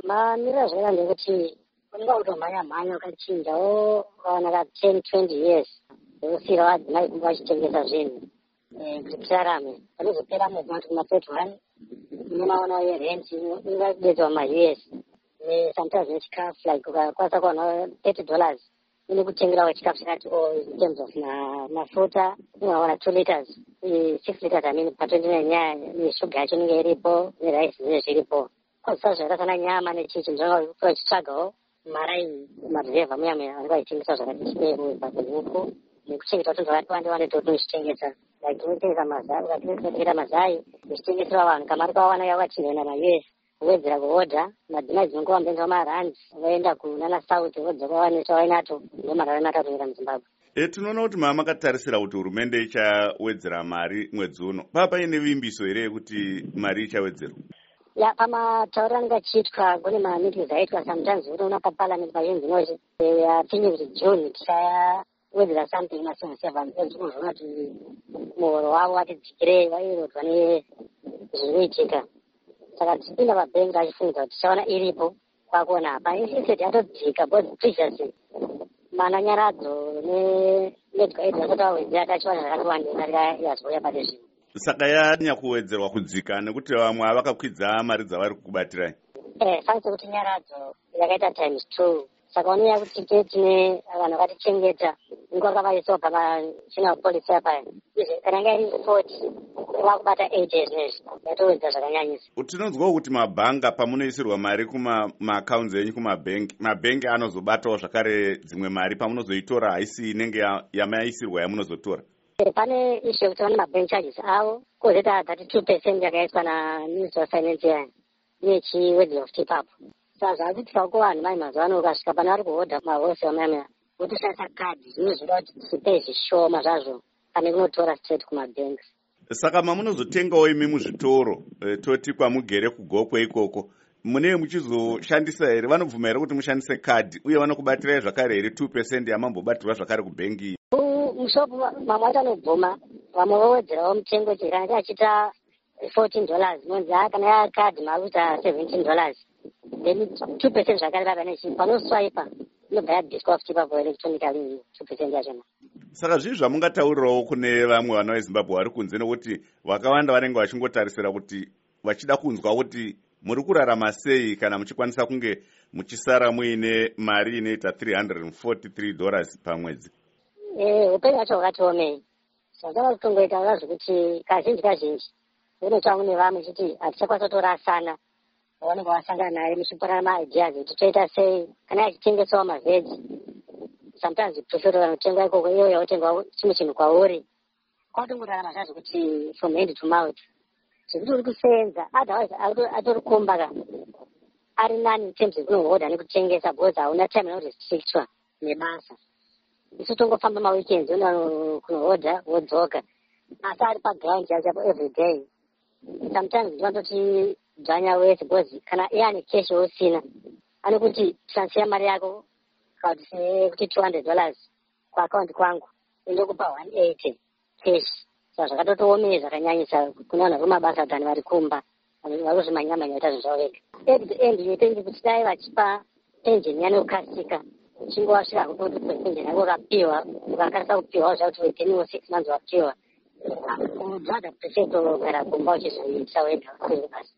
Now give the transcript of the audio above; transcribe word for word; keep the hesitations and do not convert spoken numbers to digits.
Mamira zvakanga ndekuti unenge utomhanya mhanya ukachinjawo ukaona ka ten twenty years usira wadzimai kumba wachitengesa zvinhu kuti kusarame panozopera mwedzi wati kuma thirty one unomaona yerent ingabedzwa ma-U S sometimes nechikafu like ukakwanisa kuwana thirty dollars inokutengerawo chikafu chakati o in terms of mafuta unowana two liters six liters I mean pa twenty nine nyaya neshuga yacho inenge iripo nerice zvinenge zviripo kwazisa zvakasana nyama nechichi ndinonga vachitsvagawo maraini maruzevha muyamwe anenge achitengesa zvakati chiberu pakuhuku nekuchengeta tunhu vakati wande wande totochitengesa like unotengesa mazai ukatengesa mazai uchitengesera vanhu kamari kawawana yakachinhoenda ma-U S wedzera kuodha madzimai dzinonge wambenza marandi vaenda kunana south vodzoka waneswa wainato ndomarara matatoera muzimbabwe. E, tinoona kuti mama makatarisira kuti hurumende ichawedzera mari mwedzi uno. Papa ine vimbiso here yekuti mari ichawedzerwa? Ya pamatauro anenge achiitwa kune mameetings aitwa sometimes unoona paparliament pachinzi noti yapinye kuti June tichawedzera something ma seven seven ezvinozoona kuti muhoro wavo watidzikirei vairodzwa nezvinoitika. Saka tichipinda pabhengi achifunga kuti tichaona iripo kwakuona apa instead yatodzika but previously mana nyaradzo nemedical aid vasati vawedzera tachiwana zvakati wandei yazouya pade zvino. Saka yanya kuwedzerwa kudzika nekuti vamwe vakakwidza mari dzavari kukubatirai. Eh, fanise kuti nyaradzo yakaita times two. Saka unoya kuti tine vanhu vakatichengeta nguva kavaisawo pamachina polisi apa kana inga iri forty vakubata eight years nezvi yatowedza zvakanyanyisa. Tinonzwawo kuti mabhanga pamunoisirwa mari kumaakaunti enyu kumabhengi, mabhengi anozobatawo zvakare dzimwe mari pamunozoitora haisi inenge yamaisirwa yamunozotora. Pane issue yekuti vane mabank charges avo kozeta thirty-two percent yakaiswa naMinister of Finance yani nechiwedzero of tipapo. Saka zvakuitika kuvanhu mai mazuva ano ukasvika pane vari kuhodha mahose vamamya votoshandisa kadhi zvinozvida kuti tipe zvishoma zvazvo pane kunotora straight kumabhengi. Saka mamunozotengawo imi muzvitoro e, toti kwamugere kugokwe ikoko mune muchizoshandisa here vanobvuma here kuti mushandise kadhi uye vanokubatirai zvakare here two percent yamambobatirwa zvakare kubhengi? Mushopu mamwe wacho anobvuma vamwe vowedzerawo mutengo kuti kana chachita fourteen dollars nonzi kana yakadhi makuita seventeen dollars then two percent zvakare vapanechi panoswipa inobva yadhiskwa futi ipapo electronically two percent yachona. Saka zvii zvamungataurirawo kune vamwe vana veZimbabwe vari kunze nokuti vakawanda vanenge vachingotarisira kuti vachida kunzwa kuti muri kurarama sei kana muchikwanisa kunge muchisara muine mari inoita three hundred forty-three dollars pamwedzi? Eh, upenyu hwacho hwakatiomei. Saka kutongoita zvekuti kazhinji kazhinji unotsvanga nevamwe chiti hatichakwanisa kutorasana vanenge vasangana naye muchipanana maideas kuti toita sei kana achitengesawo mavheji sometimes prefer vanotenga ikoko iyo yakutenga chimwe chinhu kwauri kwatongorarama zvazvo kuti from hand to mouth zvekuti uri kusenza otherwise atori kumba ka ari nani in terms of kunohodha nekutengesa because hauna time inorestrictwa nebasa. Isu tongofamba maweekends uno kunohodha wodzoka asi ari paground yachapo every day. Sometimes ndinototi dzvanya wese because kana iye ane cash usina anokuti transfer mari yako kuti two hundred dollars kuaccount kwangu indokupa one eighty cash. Saka zvakatotoomei zvakanyanyisa kune vanhu vemabasa dhani vari kumba varikuzvimanyamanya ita zvinhu zvavo vega. At the end yepenzi kuti dai vachipa pension yanokasika chingowasvika kuti pension yako ukapiwa ukakarisa kupiwa zvakuti within wo six months wapiwa udzada prefer kugara kumba uchizviitisa wega basi.